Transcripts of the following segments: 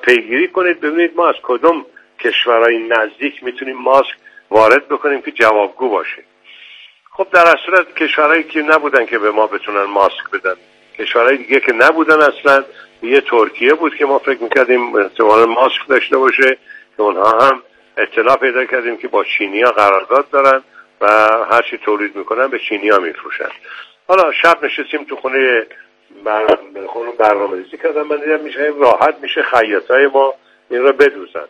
پیگیری کنید ببینید ما از کدوم کشورهای نزدیک میتونیم ماسک وارد بکنیم که جوابگو باشه. خب در اصل کشورهایی که نبودن که به ما بتونن ماسک بدن، کشورهای دیگه که نبودن اصلا، یه ترکیه بود که ما فکر میکردیم احتمالاً ماسک داشته باشه که اونها هم اطلاع پیدا کردیم که با چینی‌ها قرارداد دارن و هر چی تولید میکنن به چینی‌ها میفروشن. حالا شب نشستیم تو خونه برنامه‌ریزی کردم، من دیدم میشه راحت میشه خیاطای ما این رو بدوزن.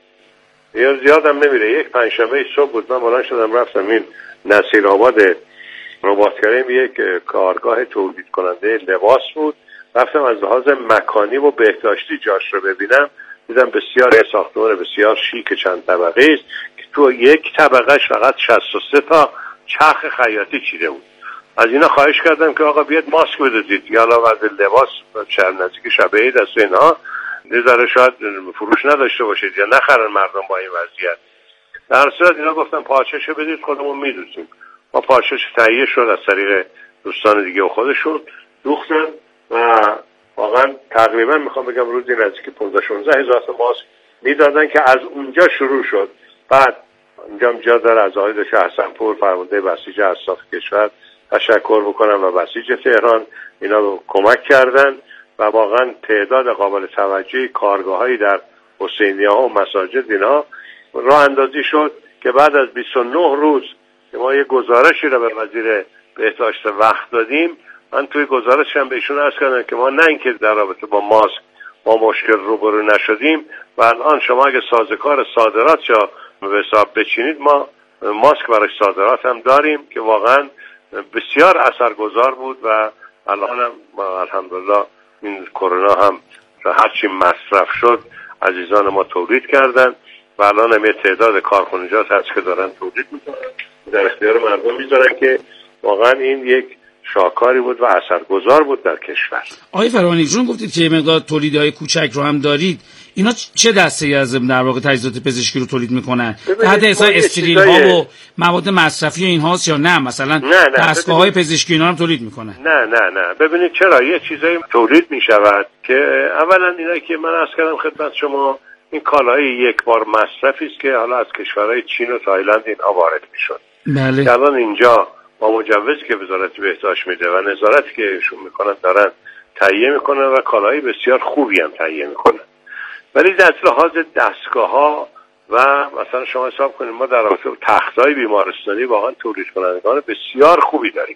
زیادم نمیره. یک پنجشنبه صبح بود، من بلند شدم رفتم این نصیرآباد رباط‌کریم، یک کارگاه تولید کننده لباس بود. رفتم از لحاظ مکانی و بهداشتی جاش رو ببینم، دیدم بسیار ساختمان بسیار شیک چند طبقه است که تو یک طبقهش فقط 63 تا چرخ خیاطی چیده بود. از اینا خواهش کردم که آقا بیاد ماسک بدوزید، یا علاوه بر لباس نزدیک شب عید است اینها نظر شاید فروش نداشته باشید یا نخرن مردم با این وضعیت. در صورت اینا گفتن پارچه‌شو بدید خودمون میدوزیم. ما پارچه‌ش تهیه شد از طریق دوستان دیگه و خودشون دوختن و واقعا تقریبا میخوام بگم روزی نزدیک 15-16 هزار تا ماسک میدادن که از اونجا شروع شد. بعد اینجا جا داره از آقای دکتر حسن‌پور فرمانده بسیج اصلاف کشور تشکر بکنم و بسیج تهران، اینا رو کمک کردن و واقعا تعداد قابل توجهی کارگاه‌هایی در حسینیه‌ها و مساجد اینا راه اندازی شد که بعد از 29 روز که ما یه گزارشی رو به وزیر بهداشت وقت دادیم، من توی گزارشم بهشون عرض کردم که ما نه اینکه در رابطه با ماسک ما مشکل روبرو نشدیم و الان شما اگه سازوکار صادرات یا به حساب بچینید ما ماسک برای صادرات هم داریم که واقعا بسیار اثرگذار بود و الان هم الحمدلله این کرونا هم هرچی مصرف شد عزیزان ما تولید کردن و الان هم یه تعداد کارخانجات هست که دارن تولید میکنن در اختیار مردم میذارن که واقعا این یک شاهکاری بود و اثرگذار بود در کشور. آقای فرانی جون گفتید که مقدار تولیدهای کوچک رو هم دارید، اینا چه دسته‌ای از در واقع تجهیزات پزشکی رو تولید میکنن؟ تحت حساب استرین ها و مواد مصرفی اینهاست یا نه مثلا دستگاه‌های پزشکی اینا هم تولید میکنن؟ نه ببینید چرا یه چیزایی تولید میشود که اولا اینا که من عرض کردم خدمت شما این کالای یک بار مصرفی است که حالا از کشورهای چین و تایلند اینها وارد میشد. بله. الان اینجا با مجوزی که وزارت بهداشت میده و نظارتی که ایشون میکنن دارن تهیه میکنن و کالای بسیار خوبی هم تهیه میکنن. ولی در لحاظ دستگاه‌ها و مثلا شما حساب کنید ما در رابطه با تخت‌های بیمارستانی واقعا تولید کنندگان بسیار خوبی داریم.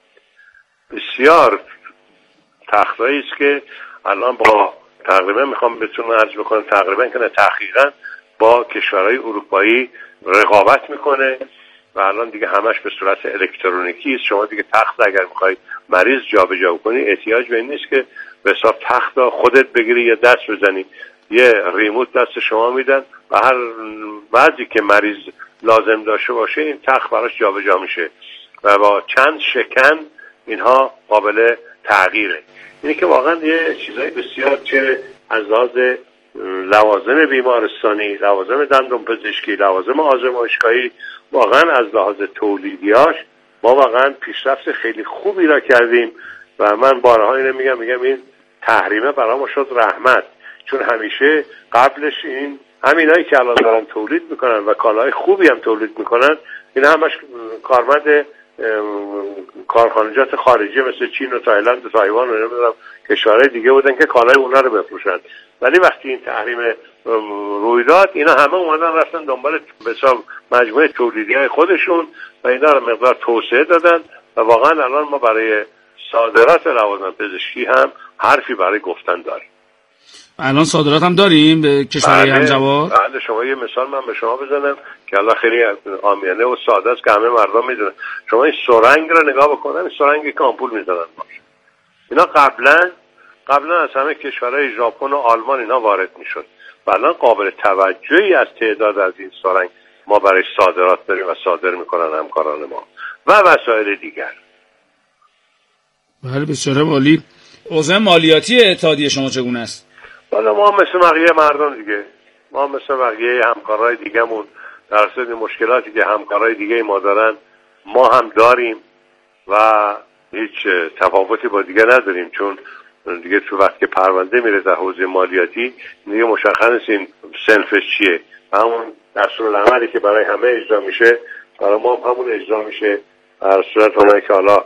بسیار تخت‌هایی است که الان با تقریبا میخوام بهتون عرض بکنم تقریبا که تحقیقاً با کشورهای اروپایی رقابت میکنه و الان دیگه همش به صورت الکترونیکی است. شما دیگه تخت اگر میخوای مریض جابجا کنی احتیاج به این نیست که به حساب تخت خودت بگیری یا دست بزنی، یه ریموت دست شما میدن و هر بعضی که مریض لازم داشته باشه این تخت براش جابجا میشه و با چند شکن اینها قابل تغییره. اینه که واقعا یه چیزای بسیار چه از لحاظ لوازم بیمارستانی، لوازم دندون پزشکی، لوازم آزمایشگاهی، واقعا از لحاظ تولیدیاش ما واقعا پیشرفت خیلی خوبی را کردیم و من بارها اینو میگم این تحریمه برای ما شد رحمت، چون همیشه قبلش این همینایی که الان دارن تولید میکنن و کالای خوبی هم تولید میکنن این همش کارمند کارخانجات خارجی مثل چین و تایلند و تایوان و نمیدونم کشورهای دیگه بودن که کالای اونا رو بفروشن. ولی وقتی این تحریم روی داد اینا همه اومدن رفتن دنبال حساب مجموعه تولیدی‌های خودشون و اینا رو مقدار توسعه دادن و واقعا الان ما برای صادرات لوازم پزشکی هم حرفی برای گفتن داریم. الان صادرات هم داریم به کشورهای همجوار. بله شما یه مثال من به شما بزنم که الله خیلی عامیانه و ساده است که همه مردم میدونن. شما این سرنگ رو نگاه بکنن، این سرنگی که آمپول میزنن باشه. اینا قبلا از همه کشورهای ژاپن و آلمان اینا وارد میشد و الان قابل توجهی از تعداد از این سرنگ ما برای صادرات داریم و صادر میکنن همکاران ما و وسایل دیگر. بله بسیار عالی. اوضاع مالیاتی اتحادیه شما چگونه است؟ والا ما مثل بقیه مردم دیگه، ما مثل بقیه همکارای دیگه‌مون در اصل مشکلاتی که همکارای دیگه ما دارن ما هم داریم و هیچ تفاوتی با دیگه نداریم، چون دیگه تو وقت که پرونده میره در حوزه مالیاتی دیگه مشخص این صنفش چیه، همون دستورالعملی که برای همه اجرا میشه برای ما همون اجرا میشه. هر صورت اونایی که حالا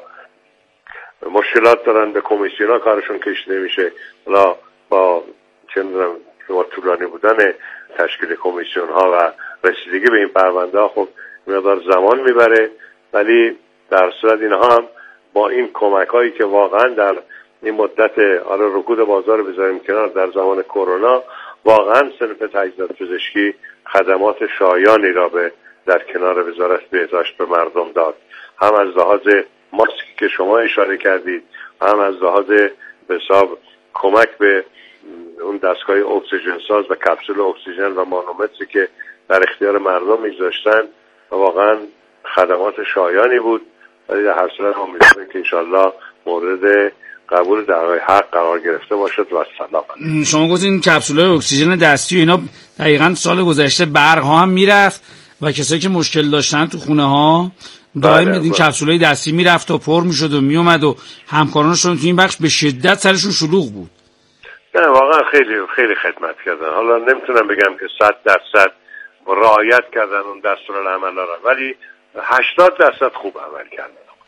مشکلات دارن به کمیسیونا کارشون کشیده میشه، حالا با چه میدونم طولانی بودن تشکیل کمیسیون ها و رسیدگی به این پرونده ها خب مقدار زمان میبره، ولی در صورت اینها هم با این کمک هایی که واقعا در این مدت رکود بازار بذاریم کنار در زمان کرونا، واقعا صنف تجهیزات پزشکی خدمات شایانی را در کنار وزارت بهداشت به مردم داد، هم از لحاظ ماسکی که شما اشاره کردید، هم از لحاظ به حساب کمک به اون دستگاه اکسیژن ساز و کپسول اکسیژن و مانومتری که در اختیار مردم میگذاشتن و واقعا خدمات شایانی بود. ولی در هر صورت امیدواریم که انشالله مورد قبول دعوای حق قرار گرفته باشد و سلامت. شما گفتین کپسول‌های اکسیژن دستی و اینا دقیقاً سال گذشته برق ها هم میرفت و کسایی که مشکل داشتن تو خونه ها دائم این کپسول‌های دستی میرفت و پر میشد و میومد و همکارانشون تو این بخش به شدت سرشون شلوغ بود. نه واقعا خیلی خیلی خدمت کردن. حالا نمیتونم بگم که 100% رعایت کردن اون دستورالعمل را، ولی 80% خوب عمل کردن.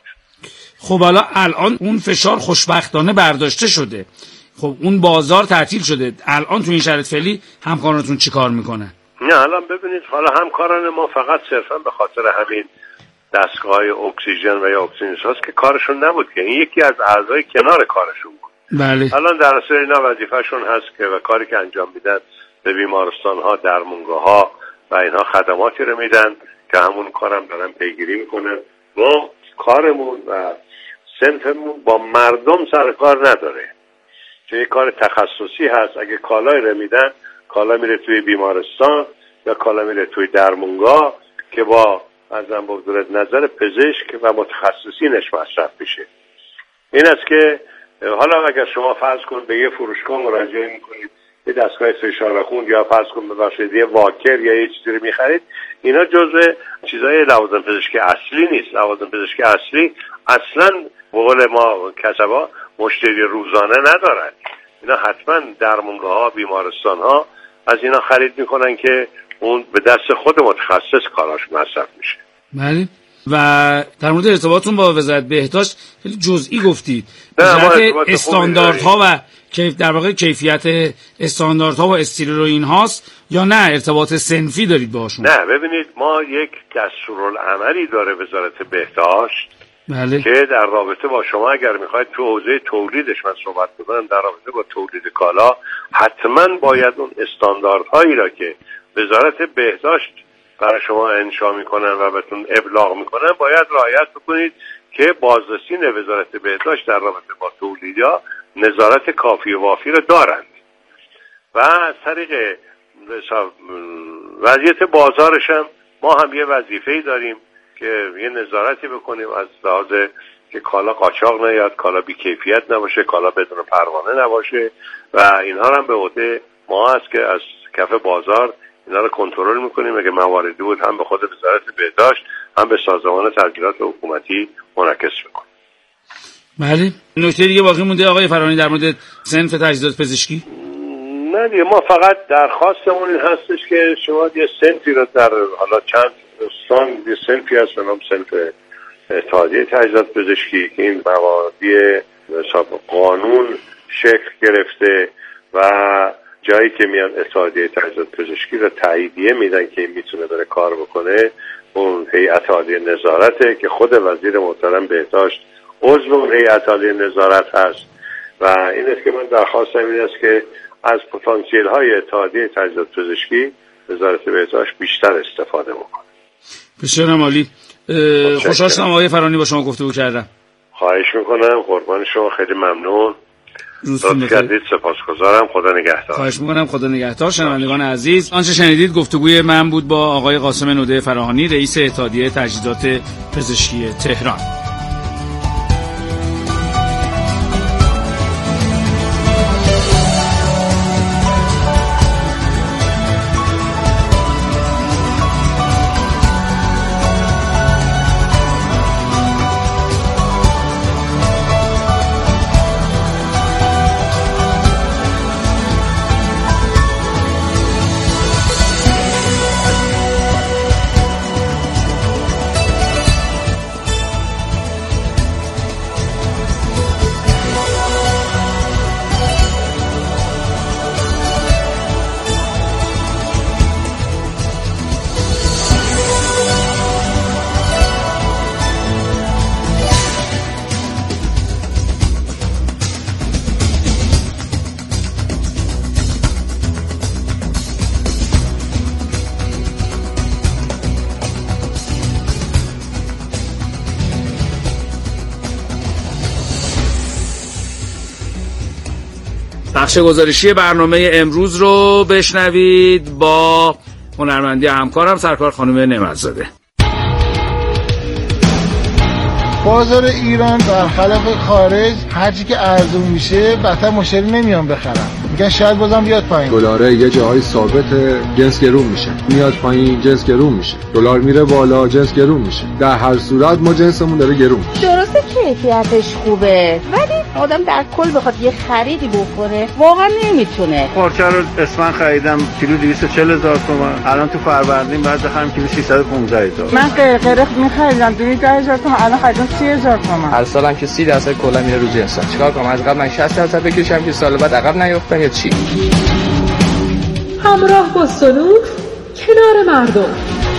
خب حالا الان اون فشار خوشبختانه برداشته شده، خب اون بازار تعطیل شده، الان تو این شرایط فعلی همکارانتون چی کار میکنن؟ نه الان ببینید، حالا همکاران ما فقط صرفا به خاطر همین دستگاه اکسیژن و یا اکسیژن ساز که کارشون نبود که این یکی از اعضای کنار کارشون بود. بله. الان در اصل اینا وظیفه‌شون هست که و کاری که انجام میدن به بیمارستان ها، درمونگاه ها و اینها خدماتی رو میدن که همون کارم دارن پیگیری میکنن. ما کارمون و صنفمون با مردم سر کار نداره، چه یک کار تخصصی هست. اگه کالای رو میدن، کالا میره توی بیمارستان یا کالا میره توی درمونگاه که با ازم بگذارد نظر پزشک و متخصصینش مصرف بشه. این است که حالا اگر شما فرض کن به یه فروشگاه مراجعه میکنید، یه دستگاه فشار خون یا فرض کن ببخشید یه واکر یا یه چیزی رو میخرید، اینا جزء چیزای لوازم پزشکی اصلی نیست. لوازم پزشکی اصلی اصلا به قول ما کسبا مشتری روزانه ندارن. اینا حتما درمونگاه ها، بیمارستان ها از اینا خرید میکنن که اون به دست خود متخصص کاراش مصرف میشه. بله. و در مورد ارتباطتون با وزارت بهداشت خیلی جزئی گفتید، وزارت استانداردها و در واقع کیفیت استانداردها و استیرل و این هاست یا نه ارتباط صنفی دارید باهاشون؟ نه ببینید، ما یک دستورالعملی داره وزارت بهداشت. بله. که در رابطه با شما اگر میخواید تو حوزه تولیدش من صحبت بکنم، در رابطه با تولید کالا حتما باید اون استانداردهایی را که وزارت بهداشت برای شما انشا میکنن و بهتون ابلاغ میکنن باید رعایت بکنید که بازرسین وزارت بهداشت در رابطه با تولیدها نظارت کافی و وافی را دارند و از طریق وضعیت بازارش هم ما هم یه وظیفه‌ای داریم که یه نظارتی بکنیم از لحاظ که کالا قاچاق نیاد، کالا بی‌کیفیت نباشه، کالا بدون پروانه نباشه و اینها هم به عهده ما هست که از کف بازار اینا رو کنترل میکنیم. اگه مواردی بود هم به خود وزارت بهداشت هم به سازمان تسهیلات حکومتی منعکس میکنیم. بله. نکته دیگه باقی مونده آقای فرهانی در مورد صنف تجهیزات پزشکی؟ نه دیگه، ما فقط درخواستمون این هستش که شما یه صنفی رو در حالا چند استان یه صنفی هست به نام صنف اتحادیه تجهیزات پزشکی که این مواردی حساب قانون شکل گرفته و جایی که میان اتحادیه تجهیزات پزشکی رو تاییدیه میدن که این میتونه بره کار بکنه، اون هیئت عالیه نظارته که خود وزیر محترم بهداشت عضو اون هیئت عالیه نظارت هست و این است که من درخواستم این است که از پتانسیل های اتحادیه تجهیزات پزشکی وزارت بهداشت بیشتر استفاده بکنه. بسیار عالی. خوشحال شدم آقای فرهانی با شما گفتگو کردم. خواهش میکنم، قربان شما، خیلی ممنون. لطف کردید، سپاسگزارم. خدا نگهدار. خواهش میکنم، خدا نگهدار. شنوندگان عزیز، آنچه شنیدید گفتگوی من بود با آقای قاسم نوده فراهانی، رئیس اتحادیه تجهیزات پزشکی تهران. بخش گزارشی برنامه امروز رو بشنوید با هنرمندی همکارم سرکار خانم نعمت‌زاده. بازار ایران برخلاف خارج هرچی که ارزون میشه بدتر مشتری نمیان بخرن، میگن شاید بازم بیاد پایین. دلار یه جایی ثابته، جنس گرون میشه، میاد پایین جنس گرون میشه، دلار میره بالا جنس گرون میشه. در هر صورت ما جنسمون داره گرون میشه. درسته کیفیتش خوبه ولی آدم در کل بخواد یه خریدی بکنه واقعا نمیتونه. پارچه رو اسمن خریدم کیلو 240,000 تومان، الان تو فروردین بعد بخرم کیلو 315,000. من قرقره می‌خریدم 210,000 تومان، الان خریدم 30,000 تومان. هر سالم که 30% کلا میره رو جنسا. چیکار کنم؟ از قبل من 60% بکشم که سال بعد عقب نیفتم یا چی؟ همراه با صنوف کنار مردم.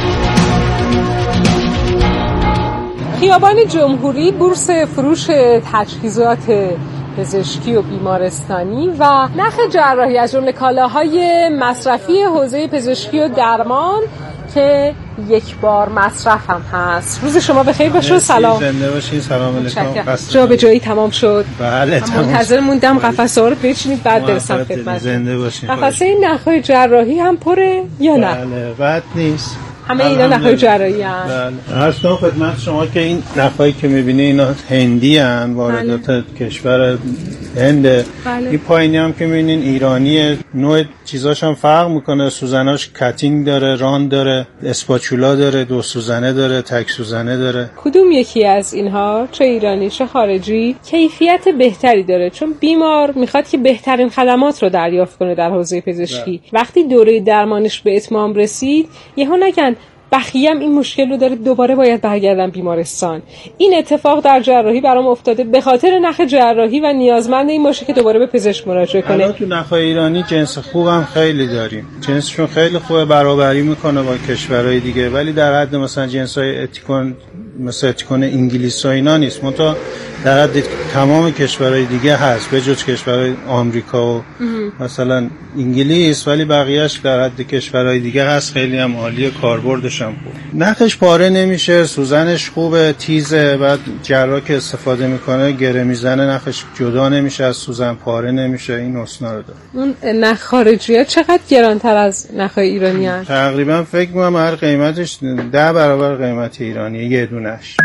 خیابان جمهوری بورس فروش تجهیزات پزشکی و بیمارستانی و نخ جراحی از جمله کالاهای مصرفی حوزه پزشکی و درمان که یک بار مصرف هم هست. روز شما بخیر باشه. سلام. زنده باشین. سلام علیکم. جا به جایی تمام شد. بله تمام. منتظر موندم قفسه ها رو بچینید بعد برسم خدمت. زنده باشین. قفسه نخ‌های جراحی هم پره یا نه؟ بله بد نیست. همه اینا نخ‌های جراحی هستند. بله. عرض کنم خدمت شما که این نخ‌هایی که می‌بینی اینا هندی ان، واردات کشور هند. بله. این پایینی هم که می‌بینین ایرانیه. نوع چیزاش هم فرق میکنه. سوزناش کاتینگ داره، راند داره، اسپاچولا داره، دو سوزنه داره، تک سوزنه داره. کدوم یکی از اینها چه ایرانی چه خارجی کیفیت بهتری داره؟ چون بیمار میخواد که بهترین خدمات رو دریافت کنه در حوزه پزشکی. وقتی دوره درمانش به اتمام رسید یهو نگن بخیه‌ام این مشکل رو داره دوباره باید برگردم بیمارستان. این اتفاق در جراحی برام افتاده به خاطر نخ جراحی و نیازمند این باشه که دوباره به پزشک مراجعه کنه. الان تو نخ‌های ایرانی جنس خوبم خیلی داریم. جنسشون خیلی خوبه، برابری میکنه با کشورهای دیگه، ولی در حد مثلا جنس‌های اتیکون مثل اتیکون انگلیس و اینا نیست. منتها در حد تمام کشورهای دیگه هست به جز کشورهای آمریکا و مثلا انگلیس، ولی بقیه‌اش در حد کشورهای دیگه هست. خیلی هم عالیه، کاربردش هم خوب. نخش پاره نمیشه، سوزنش خوبه، تیزه. بعد جراح که استفاده میکنه گره میزنه، نخش جدا نمیشه از سوزن، پاره نمیشه. این حسنا رو داره. اون نخ خارجی‌ها چقدر گرانتر از نخ‌های ایرانی هست؟ تقریبا فکر می‌کنم هر قیمتش 10 برابر قیمت ایرانی یه دونش.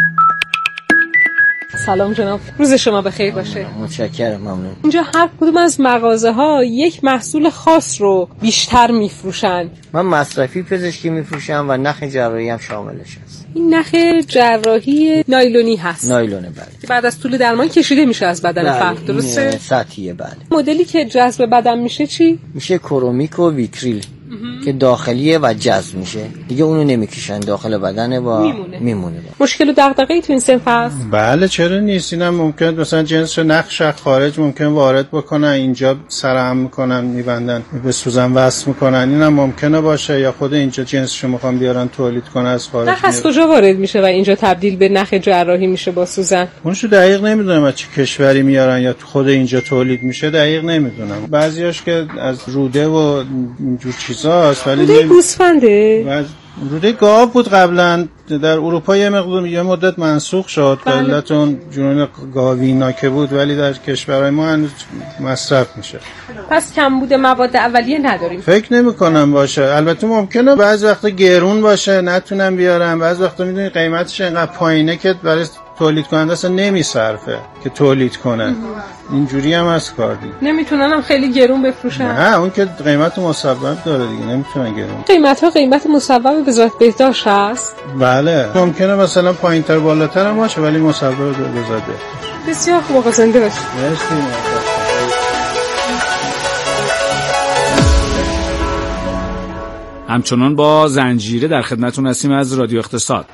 سلام جناب، روز شما بخیر باشه. متشکرم، ممنون. اینجا هر کدوم از مغازه‌ها یک محصول خاص رو بیشتر میفروشن. من مصرفی پزشکی میفروشم و نخ جراحی هم شاملش هست. این نخ جراحی نایلونی هست. نایلونه، بله. بعد از طول درمان کشیده میشه از بدن فرد، درسته؟ سطحیه، بله. مدلی که جذب بدن میشه چی؟ میشه کرومیک و ویتریل که داخلیه و جذب میشه. دیگه اونو نمیکشن، داخل بدنه و میمونه. مشکل و دغدغه‌ای تو این صنف هست؟ بله چرا نیست. اینم ممکن مثلا جنس نخش خارج ممکن وارد بکنن، اینجا سرهم میکنن، میبندن، به سوزن وصل میکنن. اینم ممکنه باشه، یا خود اینجا جنسشو میخوان بیارن تولید کنه از خارج. نخ از کجا وارد میشه و اینجا تبدیل به نخ جراحی میشه با سوزن؟ اونشو دقیق نمیدونم از چه کشوری میارن یا خود اینجا تولید میشه، دقیق نمیدونم. بعضیاش که از روده و اینجور چیزاست، ولی روده گوسفنده، روده گاو بود قبلا در اروپا، یه مدت منسوخ شد به علت اون جنون گاوینا که بود، ولی در کشورهای ما هنوز مصرف میشه. پس کمبود مواد اولیه نداریم؟ فکر نمی کنم باشه. البته ممکنه بعضی وقتا گرون باشه نتونم بیارم، بعضی وقتا میدونی قیمتش اینقدر پایینه که برای تولید کننده اصلا نمیصرفه که تولید کنه. اینجوری هم از کار دیگه. نمیتونن هم خیلی گرون بفروشن. نه اون که قیمت مصوب داره دیگه، نمیتونن گرون. قیمت مصوب به ذات بهداشت هست؟ بله ممکنه مثلا پایینتر بالاتر هم باشه، ولی مصوب به ذات بهداشت. بسیار خوب، زنده باشید. مرسی. همچنان با زنجیره در خدمتتون هستیم از رادیو اقتصاد.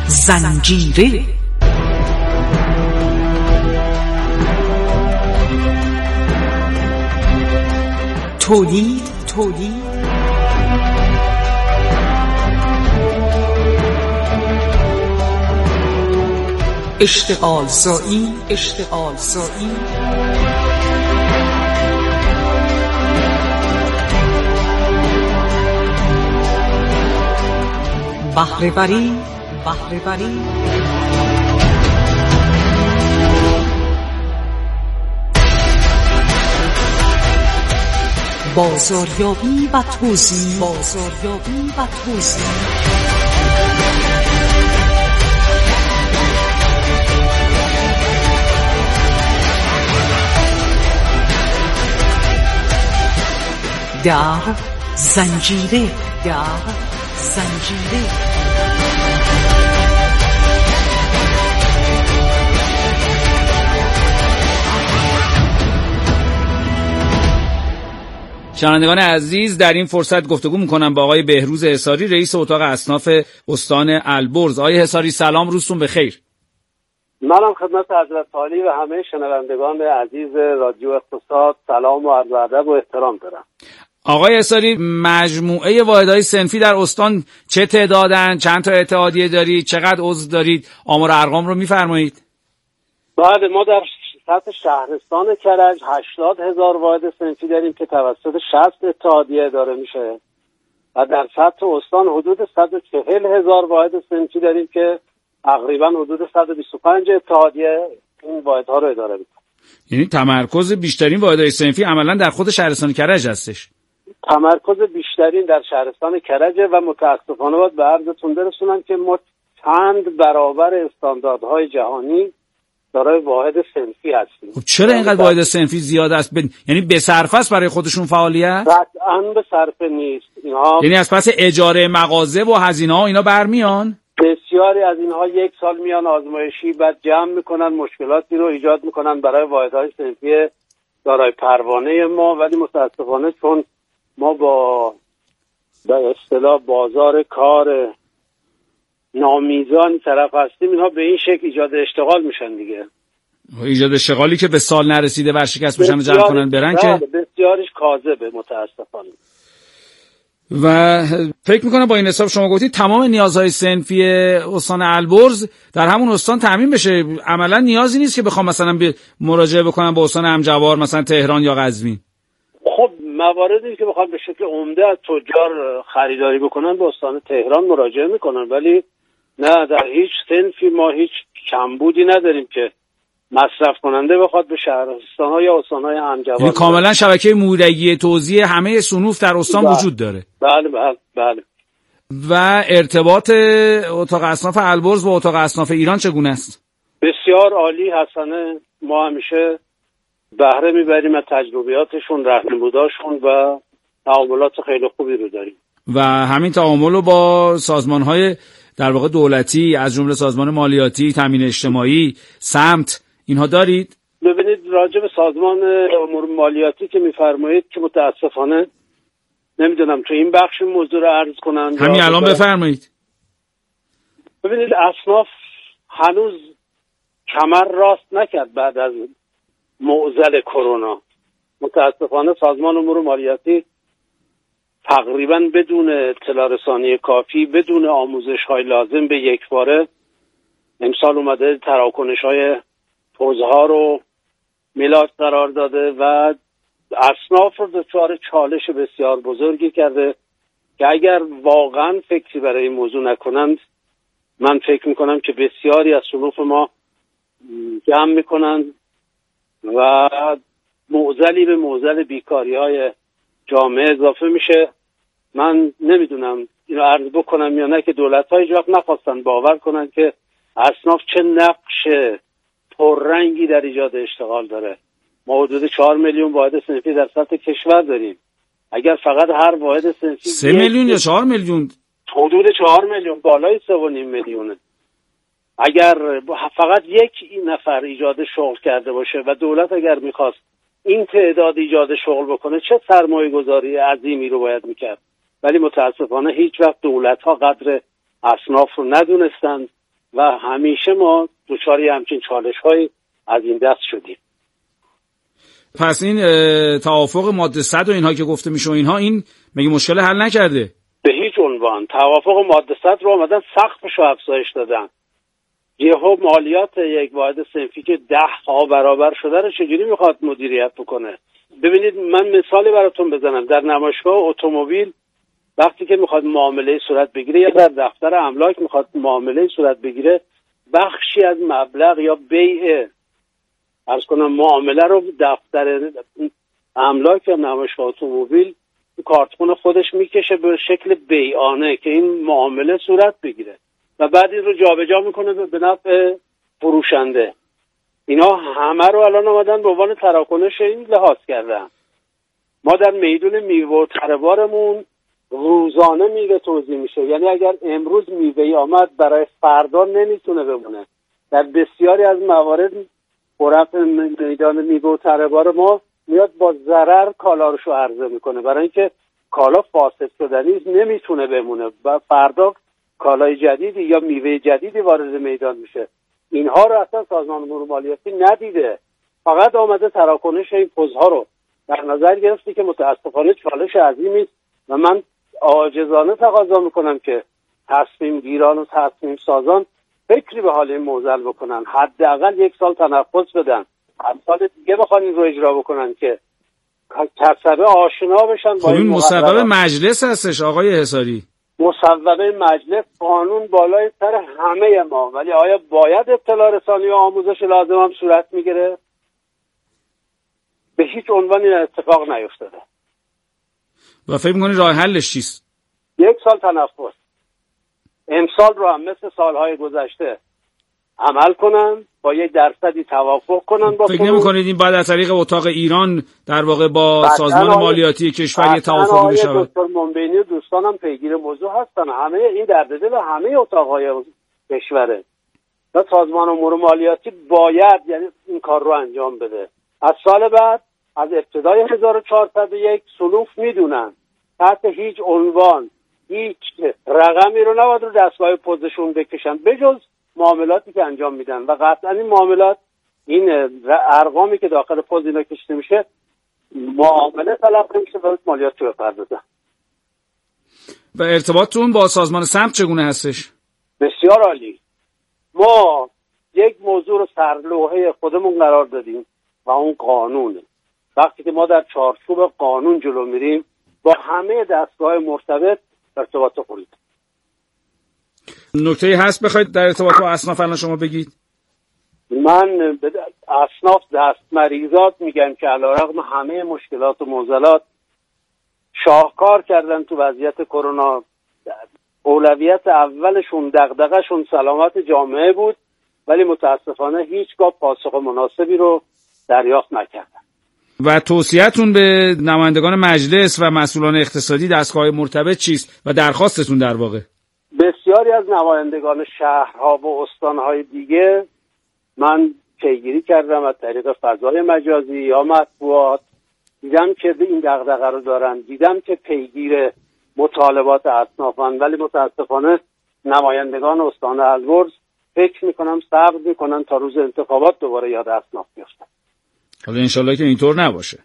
زنجیره. اشتغال زایی بهره وری بازاریابی و توزیع در زنجیره شنوندگان عزیز، در این فرصت گفتگو میکنم با آقای بهروز حصاری، رئیس اتاق اصناف استان البرز. آقای حصاری سلام، روزتون بخیر. منم خدمت حضرت عالی و همه شنوندگان عزیز رادیو اقتصاد سلام و عرض ادب و احترام دارم. آقای حصاری، مجموعه واحدهای صنفی در استان چه تعدادن؟ چند تا اتحادیه دارید؟ چقدر عضو دارید؟ آمار ارقام رو میفرمایید؟ بله، ما در سطح شهرستان کرج 80,000 واحد صنفی داریم که توسط 60 اتحادیه اداره میشه و در سطح استان حدود 140,000 واحد صنفی داریم که تقریبا حدود 125 اتحادیه این واحدها رو اداره میکنه. یعنی تمرکز بیشترین واحدهای صنفی عملا در خود شهرستان کرج هستش. تمرکز بیشترین در شهرستان کرج و متاسفانه باید به عرضتون برسونم که ما چند برابر استانداردهای جهانی دارای واحد صنفی هستیم. خب چرا اینقدر واحد صنفی زیاد است؟ یعنی به صرفه است برای خودشون فعالیت؟ قطعاً به صرفه نیست. اینها یعنی از پس اجاره مغازه و هزینه‌ها اینا برمیان؟ بسیاری از اینها یک سال میان آزمایشی، بعد جمع میکنن، مشکلاتی رو ایجاد میکنن برای واحدهای صنفی دارای پروانه ما، ولی متاسفانه چون ما با به اصطلاح بازار کار نامیزان طرف هستیم، اینها به این شکل ایجاد اشتغال میشن دیگه. ایجاد اشتغالی که به سال نرسیده ورشکست بشن و جمع کنن برن که بسیارش کاذبه متاسفانه. و فکر میکنم با این حساب شما گفتید تمام نیازهای صنفی استان البرز در همون استان تامین بشه. عملا نیازی نیست که بخوام مثلا مراجعه بکنم به استان همجوار، مثلا تهران یا قزوین. خب مواردی که بخوام به شکل عمده از تجار خریداری بکنن به استان تهران مراجعه میکنن، ولی نه، در هیچ صنفی ما هیچ کمبودی نداریم که مصرف کننده بخواد به شهرستان‌ها یا استان‌های همجوار. یعنی کاملا شبکه مورگی توزیع همه صنوف در استان وجود داره. بله. و ارتباط اتاق اصناف البرز با اتاق اصناف ایران چگونه است؟ بسیار عالی حسنه. ما همیشه بهره میبریم از تجربیاتشون، راهنموداشون و تعاملات خیلی خوبی رو داریم. و همین تعامل رو با سازمان‌های در واقع دولتی از جمله سازمان مالیاتی، تامین اجتماعی، سمت اینها دارید؟ ببینید، راجع به سازمان امور مالیاتی که میفرمایید که متاسفانه نمیدونم تو این بخش موضوع رو عرض کنن. همین الان بفرمایید. ببینید، اصناف هنوز کمر راست نکرد بعد از معضل کرونا. متاسفانه سازمان امور مالیاتی تقریبا بدون اطلاع رسانی کافی، بدون آموزش‌های لازم، به یک باره امسال اومده تراکنش‌های حوزه‌ها رو میلاد قرار داده و اصناف رو دچار چالش بسیار بزرگی کرده که اگر واقعا فکری برای این موضوع نکنند، من فکر میکنم که بسیاری از صنوف ما جمع میکنند و معضلی به معضل بیکاری‌های جامعه اضافه میشه. من نمیدونم اینو عرض بکنم یا نه که دولت‌ها هیچ وقت نخواستن باور کنن که اصناف چه نقش پررنگی در ایجاد اشتغال داره. ما حدود 4 میلیون واحد صنفی در سطح کشور داریم. اگر فقط هر واحد صنفی 3 میلیون یا 4 میلیون، حدود 4 میلیون، بالای 3.5 میلیونه، اگر فقط یک نفر ایجاد شغل کرده باشه و دولت اگر میخواست این تعداد ایجاد شغل بکنه، چه سرمایه گذاری عظیمی رو باید میکرد. ولی متاسفانه هیچ وقت دولت ها قدر اصناف رو ندونستند و همیشه ما دچار همچین چالش های از این دست شدیم. پس این توافق ماده 100 و اینها که گفته میشه و اینها، این مگه مشکل حل نکرده؟ به هیچ عنوان. توافق ماده 100 رو اومدن سقفش رو افزایش دادن. یهو مالیات یک واحد صنفی که 10 برابر شده رو چجوری میخواد مدیریت بکنه؟ ببینید من مثالی براتون بزنم. در نمایشگاه اتومبیل وقتی که میخواد معامله صورت بگیره یا در دفتر املاک میخواد معامله صورت بگیره، بخشی از مبلغ یا بیع عرض کنم معامله رو دفتر املاک یا نمایشگاه اتومبیل کارتخون خودش میکشه به شکل بیعانه که این معامله صورت بگیره و بعد این رو جابجا میکنه به نفع فروشنده. اینا همه رو الان آمدن به عنوان تراکنش این لحاظ کردن. ما در میدون میوه و تره‌بارمون روزانه میوه توزیع میشه، یعنی اگر امروز میوه‌ای آمد برای فردا نمیتونه بمونه. در بسیاری از موارد عرف میدان میوه و تره‌بار ما میاد با ضرر کالاشو عرضه میکنه، برای اینکه کالا فاسد شدنی نمیتونه بمونه و فردا کالای جدیدی یا میوه جدیدی وارد میدان میشه. اینها رو اصلا سازمان امور مالیاتی ندیده، فقط آمده تراکنش این پوزها رو در نظر گرفتی که متاسفانه چالش عظیمی است و من عاجزانه تقاضا میکنم که تصمیم گیران و تصمیم سازان فکری به حال این موزل بکنن، حداقل 1 سال تنفس بدن، سال دیگه بخوان این رو اجرا بکنن که کسبه آشنا بشن با این مصوبه مجلس هستش آقای حصاری. مصوبه مجلس قانون بالای سر همه ما، ولی آیا باید اطلاع رسانی و آموزش لازم هم صورت میگیره؟ به هیچ عنوان این اتفاق نیفتاده. و فکر می‌کنی راه حلش چیست؟ 1 سال تنفس. امسال رو هم مثل سالهای گذشته عمل کنن، با 1% توافق کنن. با فکر نمی‌کنید این بعد از طریق اتاق ایران در واقع با سازمان مالیاتی کشور یه توافقی بشه؟ دکتر منبینی و دوستانم پیگیر موضوع هستن. همه این درد دل همه اتاق‌های کشوره. و سازمان امور مالیاتی باید یعنی این کار رو انجام بده. از سال بعد از ابتدای 1401 سلوف میدونن تحت هیچ عنوان هیچ رقمی رو نباید رو دستگاه پوزشون بکشن بجز معاملاتی که انجام میدن و قطعا این معاملات، این ارقامی که داخل پوز اینا کشیده میشه معامله طلب نمیشه و مالیات رو بپردازن. و ارتباطتون با سازمان سمت چگونه هستش؟ بسیار عالی. ما یک موضوع رو سرلوحه خودمون قرار دادیم و اون قانونه. وقتی که ما در چارچوب قانون جلو میریم با همه دستگاه مرتبط ارتباط خوبید. نکته‌ای هست بخواید در ارتباط با اصناف الان شما بگید؟ من به اصناف دست مریضات میگم که علیرغم همه مشکلات و معضلات شاهکار کردن تو وضعیت کرونا. اولویت اولشون دغدغه‌شون سلامت جامعه بود، ولی متاسفانه هیچگاه پاسخ مناسبی رو دریافت نکردن. و توصیه‌تون به نمایندگان مجلس و مسئولان اقتصادی دستگاه مرتبط چیست و درخواستتون در واقع؟ بسیاری از نمایندگان شهرها و استانهای دیگه من پیگیری کردم از طریق فضای مجازی یا مطبوعات، دیدم که این دغدغه رو دارن، دیدم که پیگیر مطالبات اصنافن، ولی متاسفانه نمایندگان استان البرز فکر میکنم صبر میکنن تا روز انتخابات دوباره یاد اصناف بیفتن. حالا انشالله که اینطور نباشه.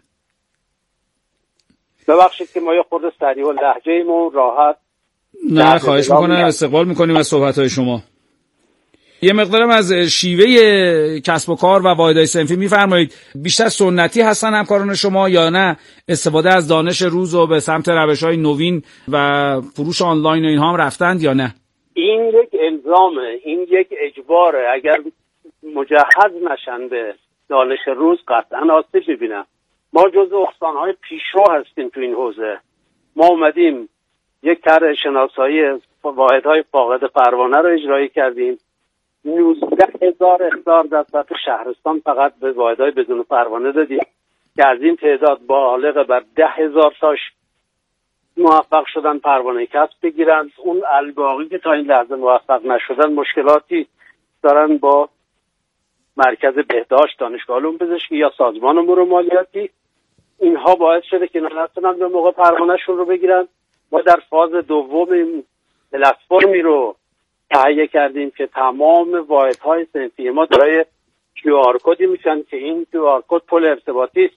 ببخشید که ما یه خورده سریع و لهجه‌مون راحت. نه خواهش میکنم، استقبال میکنیم از صحبت‌های شما. یه مقدارم از شیوه کسب و کار و واحدهای صنفی میفرمایید. بیشتر سنتی هستن همکاران شما یا نه استفاده از دانش روز و به سمت روش‌های نوین و فروش آنلاین و اینها هم رفتند یا نه؟ این یک الزامه، این یک اجباره. اگر مجهز نشن به دانش روز قطعا آسیب می‌بینن. ما جزو استان‌های پیشرو هستیم تو این حوزه. ما اومدیم یک طرح شناسایی واحدهای فاقد پروانه رو اجرایی کردیم. 19,000 اخطار در سطح شهرستان فقط به واحدهای بدون پروانه دادیم که از این تعداد بالغ بر 10,000 تاش موفق شدن پروانه کسب بگیرن. اون الباقی که تا این لحظه موفق نشدن مشکلاتی دارن با مرکز بهداشت، دانشگاه علوم پزشکی یا سازمان امور مالیاتی. اینها باعث شده که نتونن به موقع پروانه‌شون رو بگیرن. ما در فاز دوم این پلتفرمی رو تهیه کردیم که تمام واحدهای صنفی ما دارای QR کدی میشن که این QR کد پل ارتباطی است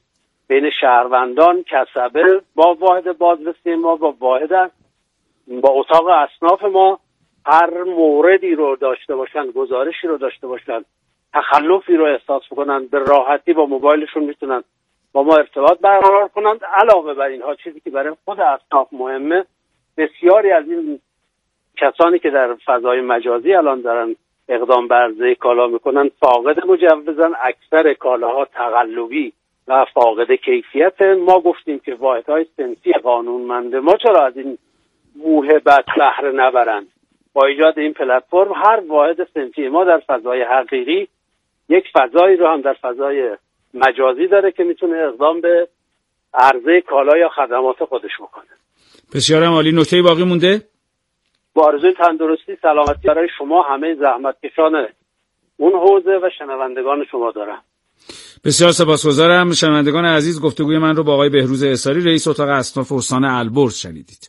بین شهروندان، کسبه با واحد بازرسی ما، با اتاق اصناف ما هر موردی رو داشته باشن، گزارشی رو داشته باشن، تخلفی رو احساس بکنن، به راحتی با موبایلشون میتونن با ما ارتباط برقرار کنند. علاوه بر اینها چیزی که برای خود اصناف مهمه، بسیاری از این کسانی که در فضای مجازی الان دارن اقدام به عرضه کالا میکنن فاقد مجوزن، اکثر کالاها تقلبی و فاقد کیفیت. ما گفتیم که واحدهای صنفی قانونمند ما چرا از این موهبت بهره نبرند؟ با ایجاد این پلتفرم هر واحد صنفی ما در فضای حقیقی یک فضایی رو هم در فضای مجازی داره که میتونه اقدام به عرضه کالا یا خدمات خودش بکنه. بسیار عالی. نکته باقی مونده؟ با آرزوی تندرستی، سلامتی برای شما همه زحمتکشان اون حوزه و شنوندگان شما دارم. بسیار سپاسگزارم. شنوندگان عزیز، گفتگوی من رو با آقای بهروز احصاری، رئیس اتاق اصناف استان البرز شنیدید.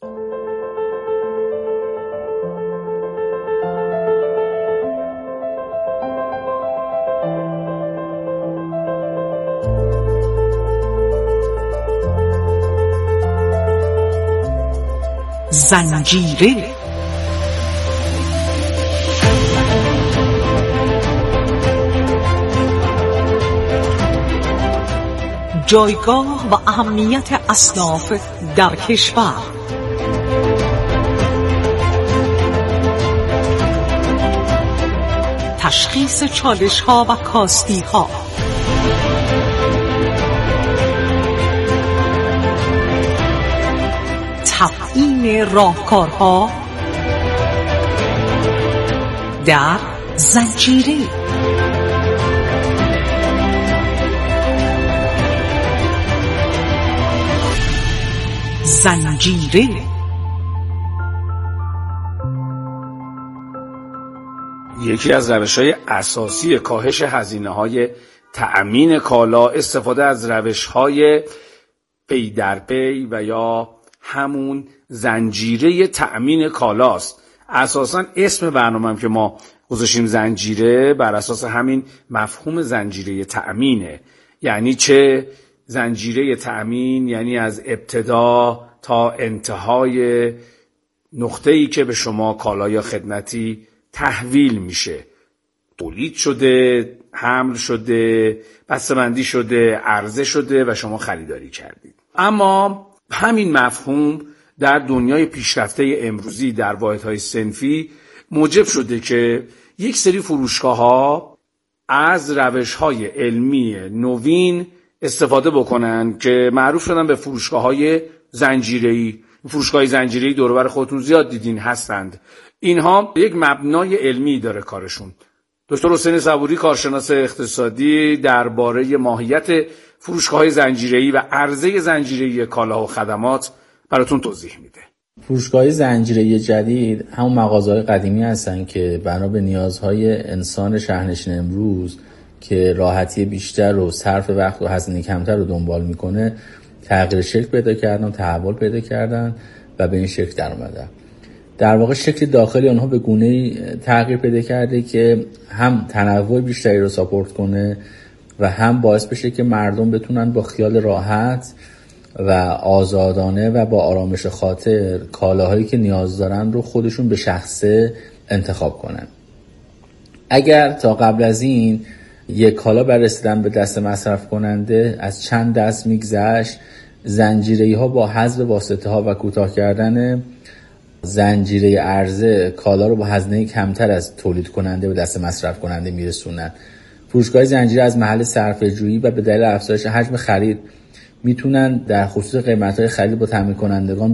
زنجیره. جایگاه و اهمیت اصناف در کشور. تشخیص چالش‌ها و کاستی‌ها. تفعیل راهکارها در زنجیره. زنجیره. یکی از روش‌های اساسی کاهش هزینه‌های تأمین کالا استفاده از روش‌های پی در پی و یا همون زنجیره تأمین کالاست. اساساً اسم برنامه هم که ما گذاشتیم زنجیره بر اساس همین مفهوم زنجیره تأمینه. یعنی چه زنجیره تأمین؟ یعنی از ابتدا تا انتهای نقطه‌ای که به شما کالا یا خدمتی تحویل میشه، تولید شده، حمل شده، بسته‌بندی شده، عرضه شده و شما خریداری کردید. اما همین مفهوم در دنیای پیشرفته امروزی در واحدهای صنفی موجب شده که یک سری فروشگاه‌ها از روش‌های علمی نوین استفاده بکنن که معروف شدن به فروشگاه‌های زنجیره‌ای. فروشگاه زنجیره‌ای دور و بر خودتون زیاد دیدین هستند. اینها یک مبنای علمی داره کارشون. دکتر حسین صبوری، کارشناس اقتصادی، درباره ماهیت فروشگاه‌های زنجیره‌ای و عرضه زنجیره‌ای کالا و خدمات براتون توضیح میده. فروشگاه‌های زنجیره‌ای جدید همون مغازه‌های قدیمی هستن که بنا به نیازهای انسان شهرنشین امروز که راحتی بیشتر و صرف وقت و هزینه کمتر رو دنبال میکنه تغییر شکل پیدا کردن، تحول پیدا کردن و به این شکل در اومدن. در واقع شکل داخلی آنها به گونه‌ای تغییر پیدا کرده که هم تنوع بیشتری رو ساپورت کنه و هم باعث بشه که مردم بتونن با خیال راحت و آزادانه و با آرامش خاطر کالاهایی که نیاز دارن رو خودشون به شخصه انتخاب کنن. اگر تا قبل از این یک کالا برای رسیدن به دست مصرف کننده از چند دست میگذشت، زنجیره‌ای ها با حذف واسطه ها و کوتاه کردن زنجیره عرضه کالا رو با هزینه کمتر از تولید کننده به دست مصرف کننده میرسونن. فروشگاه زنجیره از محل صرفه‌جویی و به دلیل افزایش حجم خرید میتونن در خصوص قیمت‌های خرید با تامین کنندگان